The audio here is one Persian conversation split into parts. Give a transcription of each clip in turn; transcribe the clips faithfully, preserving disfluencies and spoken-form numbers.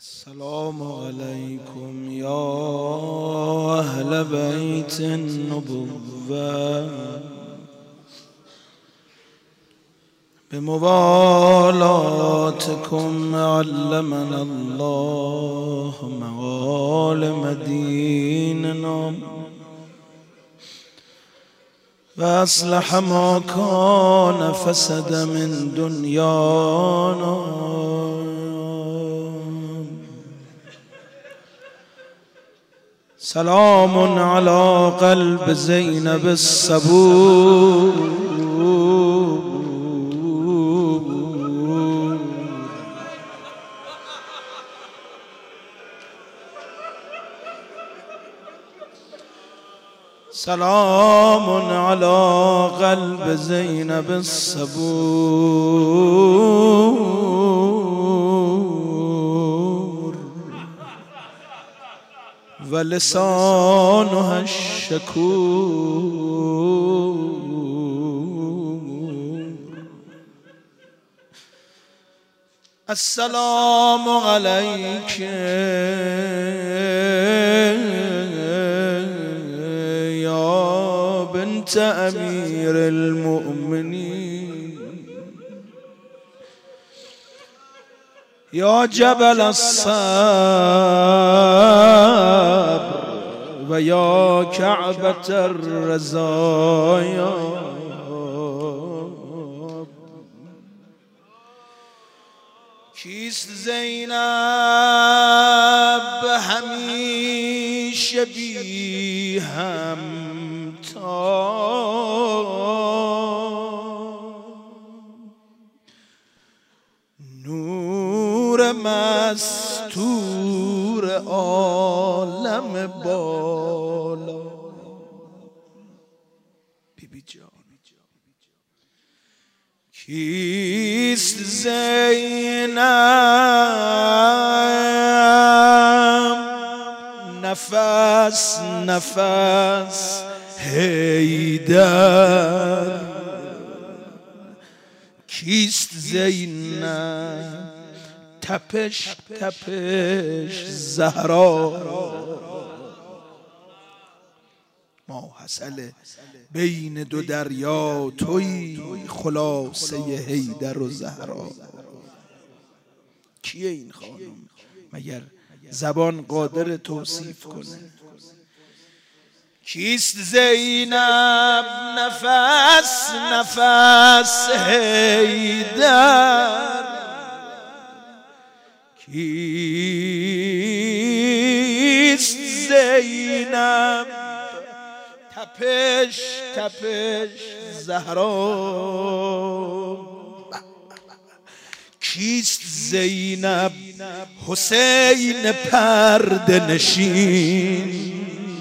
السلام عليكم يا أهل بيت النبوة بموالاتكم علمنا الله معالم ديننا وأصلح ما كان فسد من دنيانا. سلام على قلب زينب الصبور سلام على قلب زينب الصبور ولسانها الشكور. السلام عليك يا بنت أمير المؤمنين يا جبل الصبر ويا كعبة الرزايا. کیست زینب همیشه بی همتا نور مستور عالم بالا. بی بی جان کیست زینب نفس نفس حیدر. کیست زینب تپش تپش زهرا. ماحصل بین دو دریا توی خلاصه حیدر و زهرا. کیه این خانم مگر زبان قادر توصیف کنه؟ کیست زینب نفس نفس حیدر. کیست زینب تپش تپش زهرا. کیست زینب حسین پرده نشین.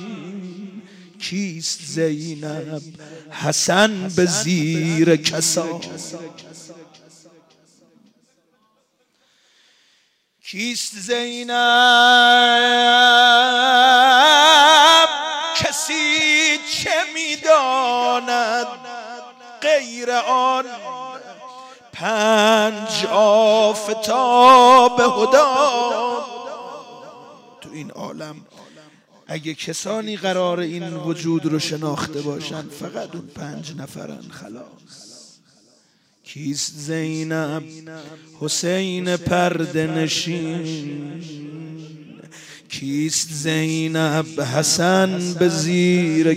کیست زینب حسن به زیر کسا. کیست زینب کسی چه میداند غیر آن پنج آفتاب هدا. تو این عالم اگه کسانی قرار این وجود رو شناخته باشن فقط اون پنج نفرن خلاص. کیست زینب حسین پرده نشین. کیست زینب حسن به زیر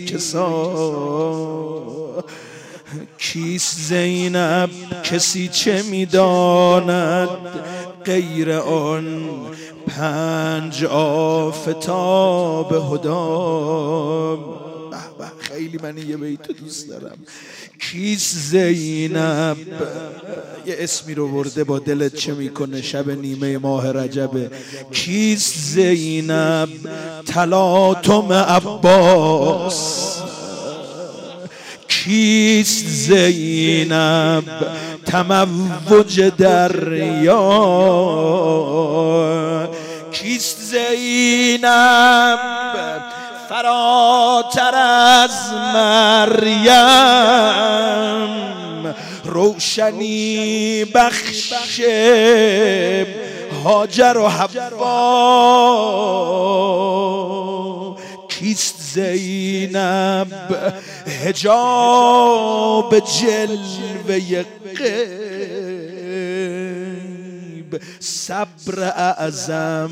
کسا. کیست زینب کسی چه میداند غیر آن پنج آفتاب هدا. خیلی من یه بیت دوست دارم. کیست زینب یه اسمی رو برده با دلت چه میکنه شب نیمه ماه رجبه. کیست زینب تلاطم عباس. کیست زینب تموج دریا. کیست زینب فراتر از مریم روشنی بخش هاجر و حوا کیست زینب حجاب جلوه غیب صبر اعظم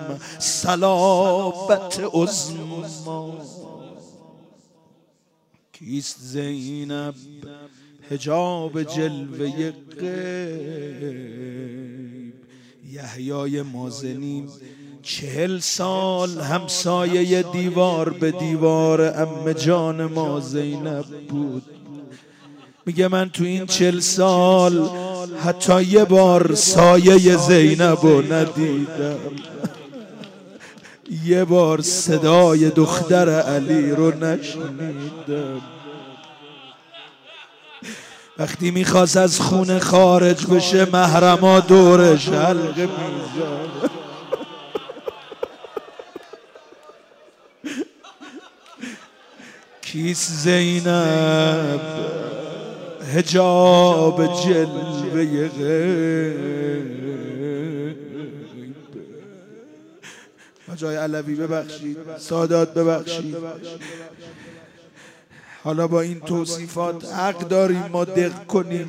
صلابت عظما کیست زینب حجاب جلوه غیب یحیای مازنی چهل سال همسایه دیوار به دیوار عمه جان ما زینب بود. میگه من تو این چهل سال حتی یه بار سایه زینب رو ندیدم، یه بار صدای دختر علی رو نشنیدم. وقتی میخواست از خونه خارج بشه محرما دورش حلقه میزد. کیست زینب حجاب جلوه غیب. جای علوی ببخشید، سادات ببخشید. حالا با این توصیفات حق داریم ما دق کنیم،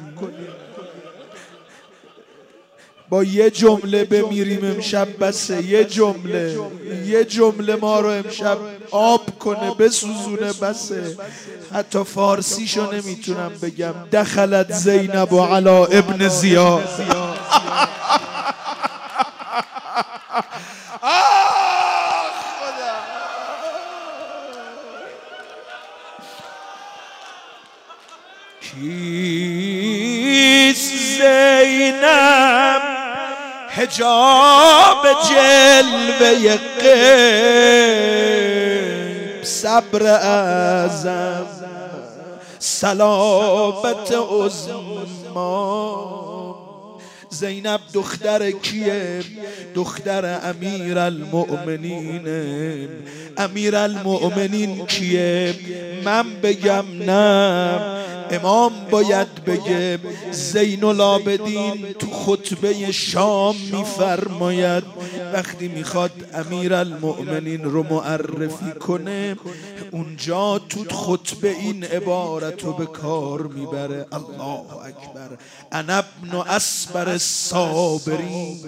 با یه جمله بمیریم امشب بسه. یه جمله یه جمله ما رو امشب آب کنه بسوزونه بسه. حتی فارسیشو نمیتونم بگم. دخلت زینب و علا ابن زیاد. کیست زینب حجاب جلوه غیب صبر اعظم صلابت عظما. زینب دختر کیه؟ دختر امیر المؤمنین. امیر المؤمنین کیه؟ من بگم نه، امام باید بگه. زین العابدین تو خطبه شام میفرماید وقتی میخواد امیر المؤمنین رو معرفی کنه اونجا تو خطبه این عبارت رو به کار میبره: الله اکبر انا ابن اصبر الصابرین.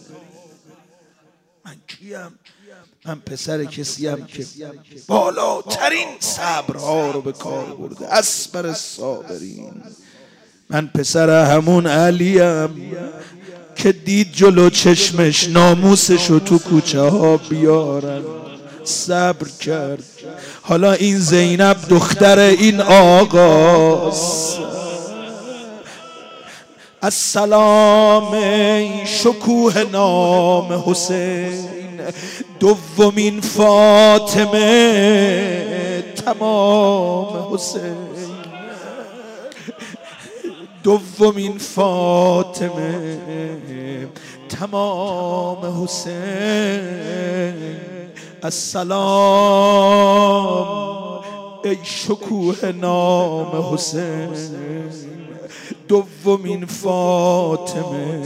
من کیم؟ من پسر کسیم که بالاترین صبرها رو به کار برده. اصبر الصابرین. من پسر همون علیم که دید جلو چشمش ناموسش رو تو کوچه ها بیارن، صبر کرد. حالا این زینب دختر این آقاست. السلام شکوه نام حسین، دومین فاطمه تمام حسین. دومین فاطمه تمام حسین. السلام ای شکوه نام حسین، دومین فاطمه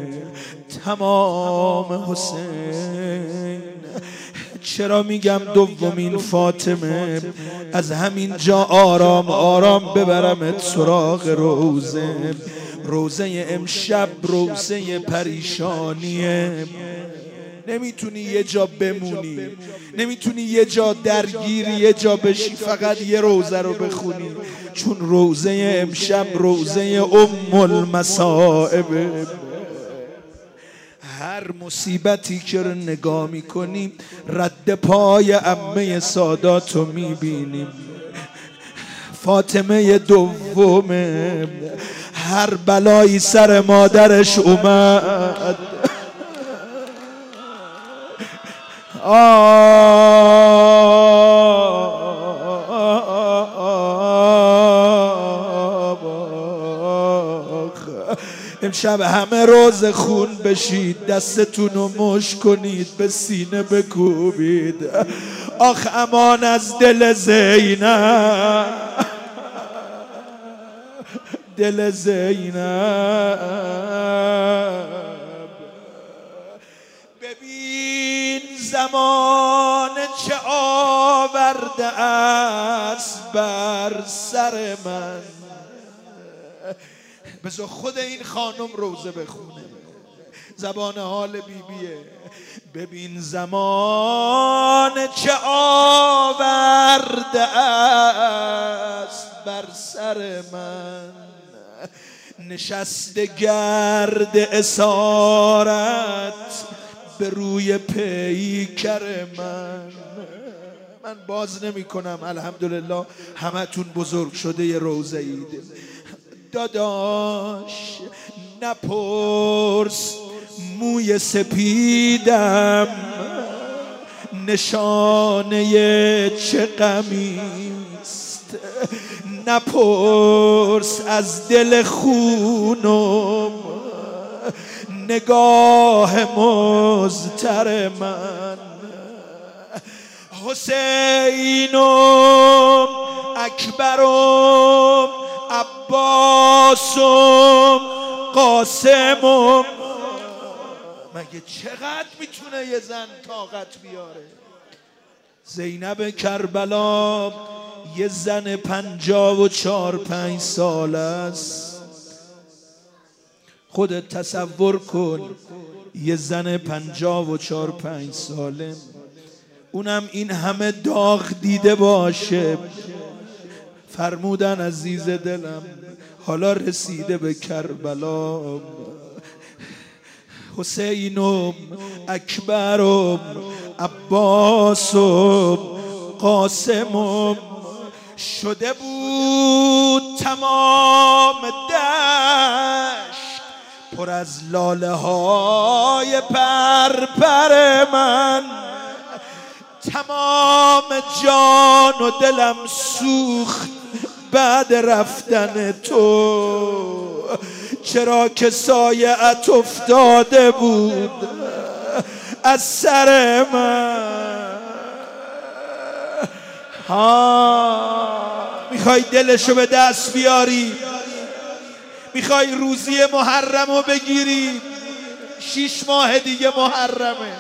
تمام حسین. چرا میگم دومین فاطمه؟ از همین جا آرام آرام ببرمت سراغ روزه. روزه امشب روزه پریشانیه. نمیتونی یه جا بمونی، نمیتونی یه جا درگیری یه جا بشی فقط یه روزه رو بخونی، چون روزه امشب روزه ام المصائب. هر مصیبتی که رو نگاه میکنیم رد پای عمه سادات رو میبینیم. فاطمه دومه. هر بلایی سر مادرش اومد امشب همه روز خون بشید، دستتون رو مش کنید، به سینه بکوبید. آخ امان از دل زینب، دل زینب. ببین زمان چه آورده است بر سر من. بذار خود این خانم روزه بخونه، زبان حال بیبیه. ببین زمان چه آورده است بر سر من، نشسته گرد اسارت به روی پیکر من. من باز نمی کنم، الحمدلله همتون بزرگ شده ی روزه اید. داداش نپرس موی سپیدم نشانه چه غمیست، نپرس از دل خونم نگاه مضطر من. حسینم اکبرم عباسم قاسمم. مگه چقدر میتونه یه زن طاقت بیاره؟ زینب کربلا یه زن پنجاه و چار پنج سال است. خودت تصور کن یه زن پنجاه و چار پنج ساله، اونم این همه داغ دیده باشه. فرمودن عزیز دلم حالا رسیده به کربلا. حسینم اکبرم عباسم قاسمم. شده بود تمام دشت پر از لاله های پرپر من. تمام جان و دلم سوخت بعد رفتن تو، چرا که سایه‌ات افتاده بود از سر من. ها میخوای دلشو به دست بیاری؟ میخوای روزی محرمو بگیری؟ شیش ماه دیگه محرمه.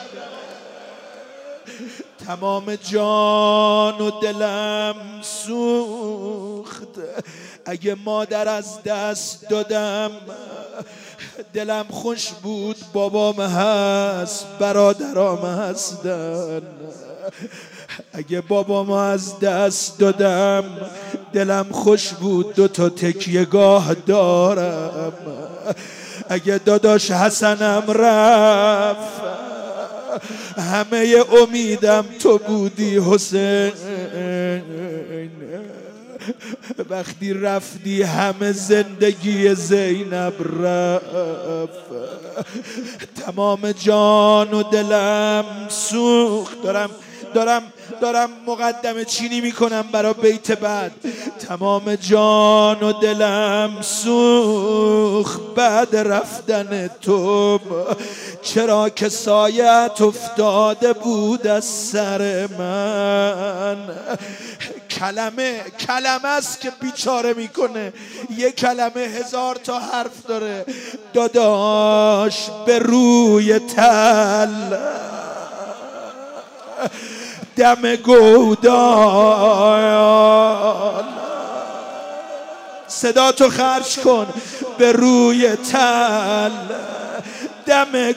تمام جان و دلم سوخت. اگه مادر از دست دادم دلم خوش بود بابام هست برادرام هستن. اگه بابامو از دست دادم دلم خوش بود دو تا تکیه‌گاه دارم. اگه داداش حسنم رفت همه امیدم تو بودی حسین. وقتی رفتی همه زندگی زینب رفت. تمام جان و دلم سوخت. دارم دارم دارم مقدمه چینی میکنم برای بیت بعد. تمام جان و دلم سوخت بعد رفتن تو، چرا که سایه‌ات افتاده بود از سر من. کلمه کلمه است که بیچاره میکنه. یه کلمه هزار تا حرف داره. داداش به روی تل دم گودال، صدا تو خرج کن. به روی تل دم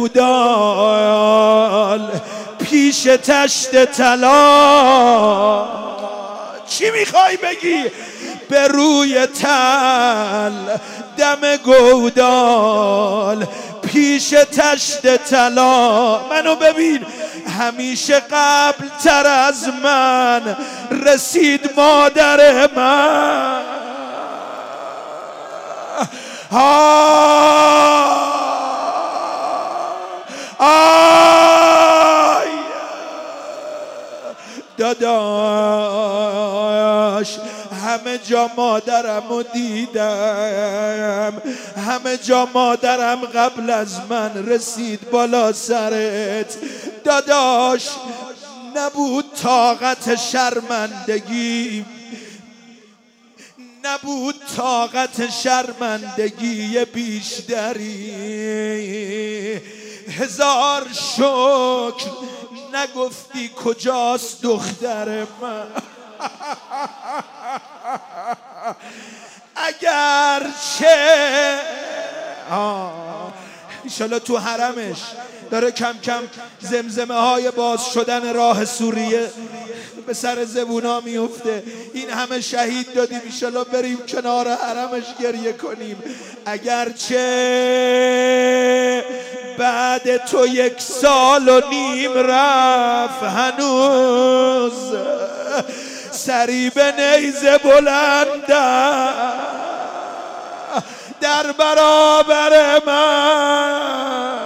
گودال پیش تشت طلا. چی میخوای بگی؟ به روی تل دم گودال پیش تشت طلا. منو ببین، همیشه قبل تر از من رسید مادر من. آی داداش، همه جا مادرمو دیدم، همه جا مادرم قبل از من رسید بالا سرت. داداش نبود طاقت شرمندگی، نبود طاقت شرمندگی بیشتری. هزار شکر نگفتی کجاست دختر من. اگرچه ایشالا تو حرمش داره کم کم زمزمه های باز شدن راه سوریه به سر زبونا میفته. این همه شهید دادیم، ایشالا بریم کنار حرمش گریه کنیم. اگرچه بعد تو یک سال و نیم رفت، هنوز سری به نیزه بلنده در برابر من.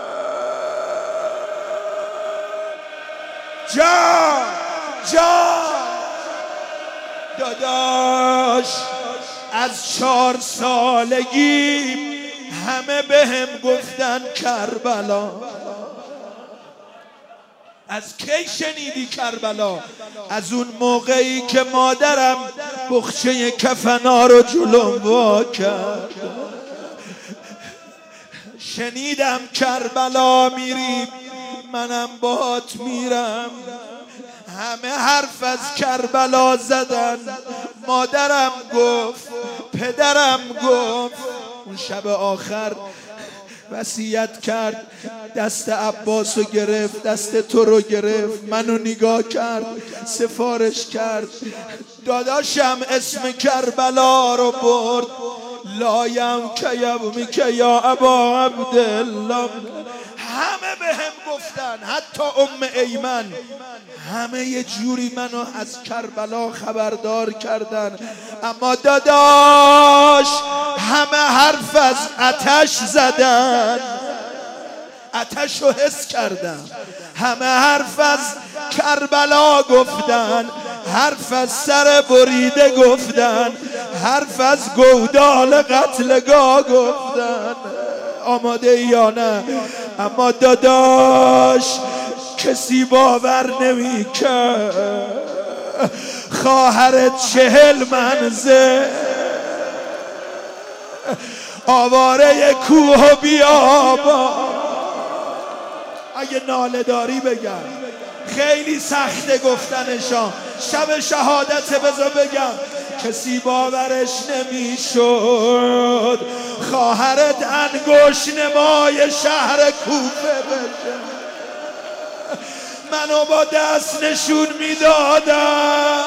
جان جان داداش، از چهار سالگی همه به هم گفتن کربلا. از کی شنیدی کربلا؟ از اون موقعی که مادرم بخچه کفنا رو جلوم وا کرد. شنیدم کربلا میری، منم باهات میرم. همه حرف از کربلا زدن، مادرم گفت، پدرم گفت. اون شب آخر وصیت کرد، دست عباس رو گرفت، دست تو رو گرفت، منو نگاه کرد، سفارش کرد. داداشم اسم کربلا رو برد، لایم که یومی که یا ابا عبدالله. همه به هم گفتن، حتی ام ایمن، همه یه جوری منو از کربلا خبردار کردن. اما داداش همه حرف از آتش زدن، آتش رو حس کردم. همه حرف از کربلا گفتن، حرف از سر بریده گفتن، حرف از گودال قتلگاه گفتن. آماده یا نه؟ اما داداش کسی باور نمی کرد خواهرت چهل منزل آواره کوه و بیابان. اگه ناله داری بگم، خیلی سخته گفتنشان. شب شهادت بذار بگم، کسی باورش نمیشد خواهرت انگشت نمای شهر کوفه بشه. منو با دست نشون میدادم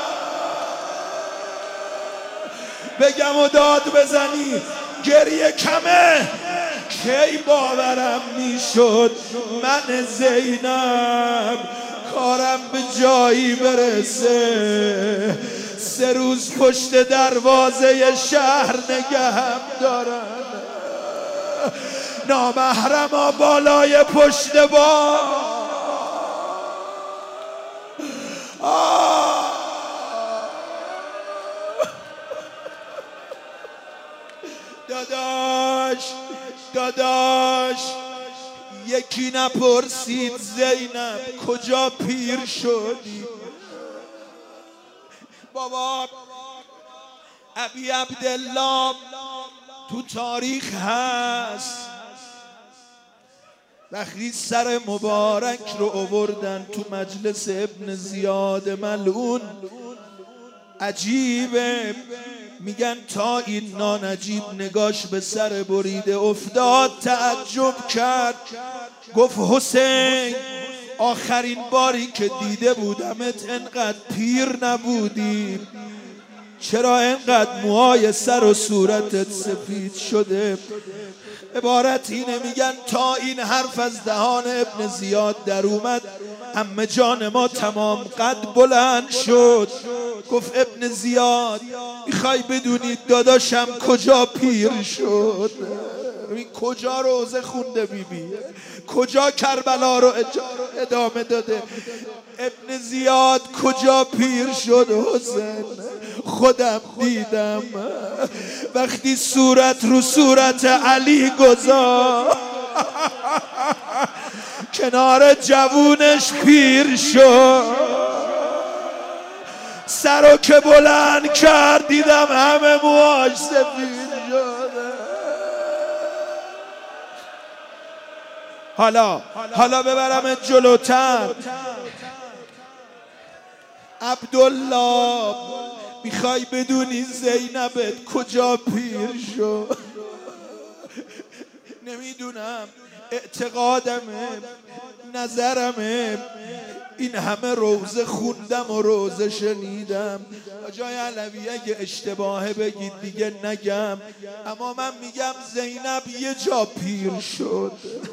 بگم و داد بزنی گریه کمه. کی باورم میشد من زینب کارم به جایی برسه، سه روز پشت دروازه شهر نگهم دارن، نامحرما بالای پشت با. داداش داداش یکی نپرسید زینب کجا پیر شدی؟ بابا ابی عبدالله تو تاریخ هست، وقتی سر مبارک رو آوردن تو مجلس ابن زیاد ملعون، عجیبه، میگن تا این نانجیب نگاش به سر بریده افتاد، تعجب کرد، گفت حسین آخرین باری که دیده بودمت انقدر پیر نبودی، چرا انقدر موهای سر و صورتت سفید شده؟ عبارت اینه، میگن تا این حرف از دهان ابن زیاد در اومد عمه جان ما تمام قد بلند شد، گفت ابن زیاد میخوای بدونید داداشم کجا پیر شد؟ این کجا روزه خونده بی بی، کجا کربلا رو ادامه داده؟ ابن زیاد کجا پیر شد حسین؟ خودم دیدم وقتی صورت رو صورت علی گذاشت کنار جوونش پیر شد، سرو که بلند کرد دیدم همه موهاش سفید شده. حالا حالا ببرم جلوتر. عبدالله میخوای بدونی زینبت کجا پیر شد؟ نمیدونم، اعتقادمه، نظرمه، این همه روزه خوندم و روزه شنیدم. آجای علوی اگه اشتباهه بگید دیگه نگم، اما من میگم زینب یه جا پیر شد.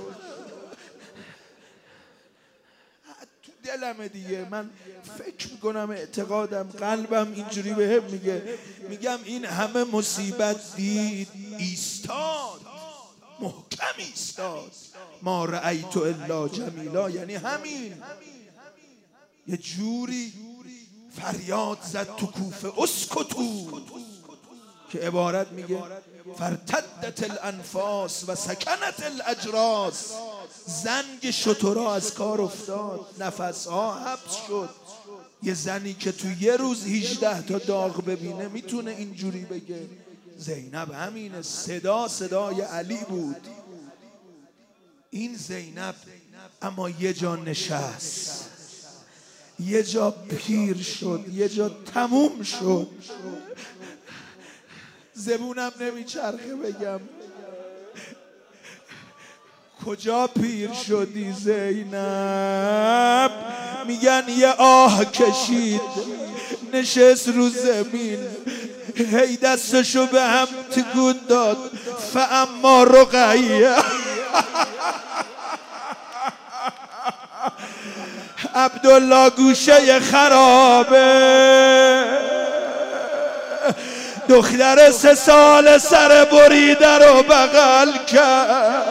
تو دلمه دیگه، من فکر میکنم، اعتقادم، قلبم اینجوری بهم میگه. میگم این همه مصیبت دید، ایستاد، محکم ایستاد. ما رأیت الا جمیلا، یعنی همین. یه جوری فریاد زد تو کوفه اسکتو، که عبارت میگه فرتدت الانفاس و سکنت الاجراس. زنگ شترها از کار افتاد، نفسها حبس شد. یه زنی که تو یه روز هجده تا داغ ببینه میتونه اینجوری بگه. زینب همینه، صدا صدای علی بود. این زینب اما یه جا نشست، یه جا پیر شد، یه جا تموم شد. زبونم نمیچرخه بگم کجا پیر شدی زینب. میگن یه آه کشید، نشست رو زمین، هی دستشو به هم تکون داد. فاما رقیه عبدالله گوشه خرابه، دختر سه سال سر بریده رو بغل کرد.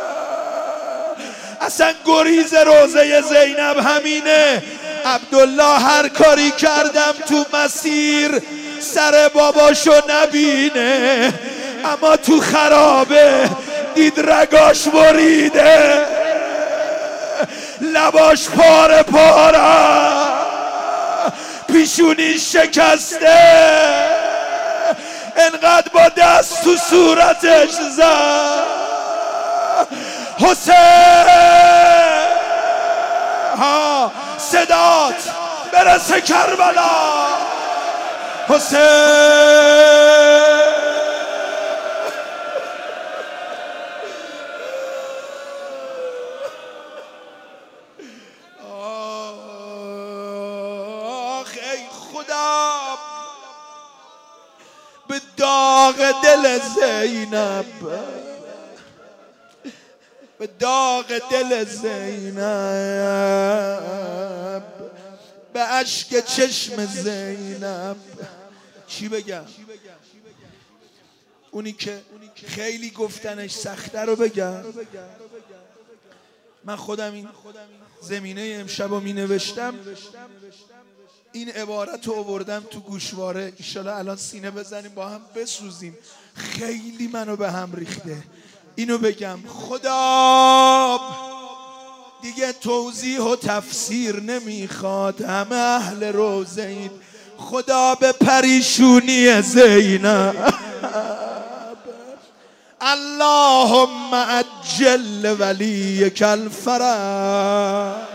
اصلا گریز روزه زینب همینه. عبدالله هر کاری کردم تو مسیر سر باباشو نبینه، اما تو خرابه دید رگاش بریده، لباش پاره پاره، پیشونی شکسته، انقدر با دست تو صورتش زد. حسین ها صدات برسه کربلا. حسین به داغ دل زینب، به داغ دل زینب، به اشک چشم زینب. چی بگم؟ اونی که خیلی گفتنش سخته رو بگم. من خودم این زمینه امشب رو می نوشتم، این عبارت رو آوردم تو گوشواره. ایشالا الان سینه بزنیم با هم بسوزیم. خیلی منو به هم ریخته. اینو بگم، خدا دیگه توضیح و تفسیر نمیخواد، همه اهل روزه اید. خدا به پریشونی زینب اللهم عجل ولیک الفرج.